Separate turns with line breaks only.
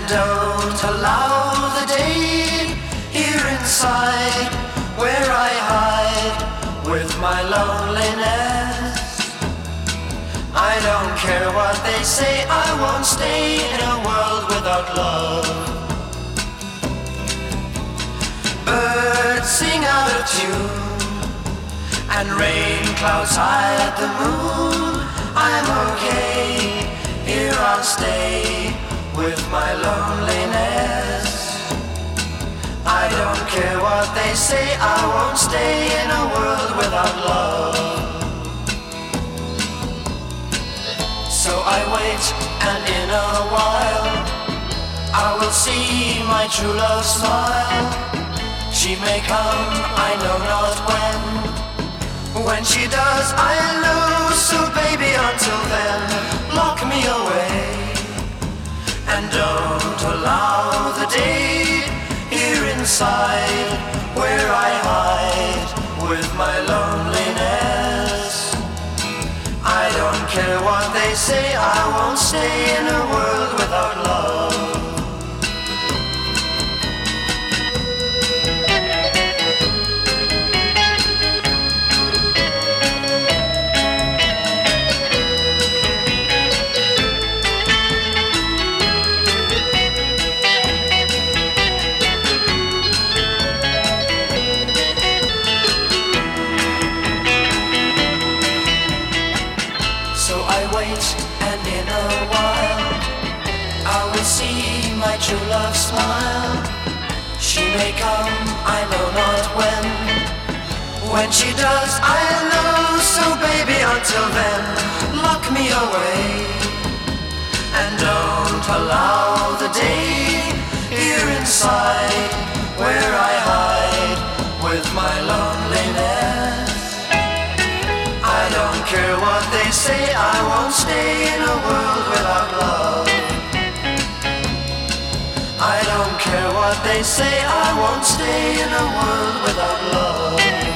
don't allow the day here inside where I hide with my loneliness. I don't care what they say, I won't stay in a world without love. Birds sing out of tune and rain clouds hide the moon. I'm okay, here I'll stay with my loneliness. I don't care what they say, I won't stay in a world without love. So I wait, and in a while I will see my true love smile. She may come, I know not when. When she does, I'll know. So baby, until then, lock me away and don't allow the day here inside where I hide with my loneliness. I don't care what they say, I won't stay in a world without love. And in a while I will see my true love smile. She may come, I know not when. When she does, I'll know. So baby, until then, lock me away and don't allow the day here inside where I hide with my loneliness. I don't care what they say, I won't stay in a world without love. I don't care what they say, I won't stay in a world without love.